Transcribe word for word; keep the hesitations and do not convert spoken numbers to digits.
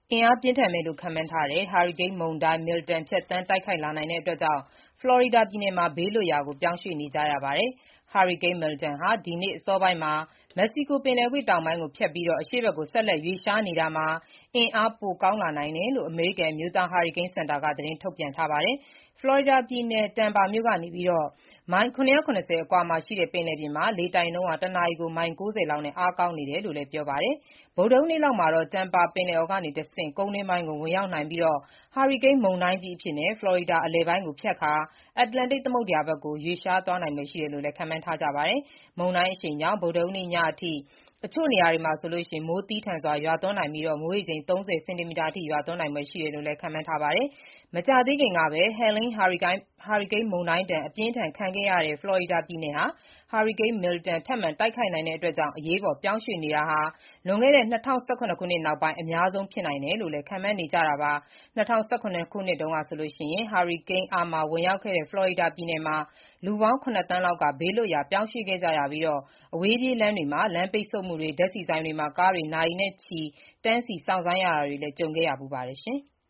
အင်အားပြင်းထန်မယ်လို့ ခန့်မှန်းထားတဲ့ ဟာရီကိန်းမုန်တိုင်း Milton ဖြတ်သန်းတိုက်ခတ်လာနိုင်တာကြောင့် ဖလော်ရီဒါပြည်နယ်မှာ ဘေးလွတ်ရာကို ပြောင်းရွှေ့နေကြရပါတယ်။ ဟာရီကိန်း Milton ဟာ ဒီနေ့အစောပိုင်းမှာ မက္ကဆီကိုပင်လယ်ကွေ့တောင်ပိုင်းကိုဖြတ်ပြီး အရှေ့ဘက်ကို ဆက်လက်ရွေ့လျားနေတာမှာ အင်အားပိုကောင်းလာနိုင်တယ်လို့ အမေရိကန်အမျိုးသားဟာရီကိန်းစင်တာက သတင်းထုတ်ပြန်ထားပါတယ်။ ဖလော်ရီဒါပြည်နယ် Tampa မြို့ကနေ မိုင် ၇၇၀ အကွာမှာရှိတဲ့ ပင်လယ်ပြင်မှာ လေတိုက်နှုန်း တနာရီ မိုင် ၉၀ လောက်နဲ့ အားကောင်းနေတယ်လို့လည်း ပြောပါတယ်။ ဗုဒ္ဓဟူးနေ့လောက်မှာတော့ Tampa ပင်လယ်အော်ကနေတဆင့် ကုန်းတွင်းပိုင်းကို ဝင်ရောက်နိုင်ပြီး ဟာရီကိန်းမုန်တိုင်းကြီးအဖြစ် ဖလော်ရီဒါအလယ်ပိုင်းကို ဖြတ်ကာ အတ္တလန်တိတ်သမုဒ္ဒရာဘက်ကို ရွေ့လျားသွားနိုင်ဖွယ်ရှိတယ်လို့လည်း ခန့်မှန်းထားကြပါတယ်။ မုန်တိုင်းအရှိန်ကြောင့် ဗုဒ္ဓဟူးနေ့ညအထိ အချို့နေရာတွေမှာ မိုးသည်းထန်စွာရွာသွန်းနိုင်ပြီး မိုးရေချိန် ၃၀ စင်တီမီတာအထိ ရွာသွန်းနိုင်ဖွယ်ရှိတယ်လို့လည်း ခန့်မှန်းထားပါတယ်။ မကြာသေးခင်ကပဲ Helene ဟာရီကိန်းမုန်တိုင်းဒဏ် အပြင်းအထန်ခံခဲ့ရတဲ့ ဖလော်ရီဒါပြည်နယ်ဟာ ဟာရီကိန်း Milton ထပ်မံတိုက်ခတ်နိုင်တာကြောင့် အရေးပေါ်ပြောင်းရွှေ့နေတာဟာ လွန်ခဲ့တဲ့ ၂၀၁၇ ခုနှစ်နောက်ပိုင်း အများဆုံးဖြစ်နိုင်တယ်လို့လည်း ခန့်မှန်းနေကြတာပါ။ ၂၀၁၇ ခုနှစ်တုန်းကဆိုရင် ဟာရီကိန်း Irma ဝင်ရောက်ခဲ့တဲ့ ဖလော်ရီဒါပြည်နယ်မှာ လူပေါင်း ၇ သန်းလောက်က ဘေးလွတ်ရာ ပြောင်းရွှေ့ခဲ့ကြရပြီး အဝေးပြေးလမ်းတွေမှာ လမ်းပိတ်ဆို့မှုတွေ၊ ဓာတ်ဆီဆိုင်တွေမှာ ကားတွေ နာရီနဲ့ချီတန်းစီစောင့်ဆိုင်းရတာတွေလည်း ကြုံခဲ့ရဖူးပါတယ်။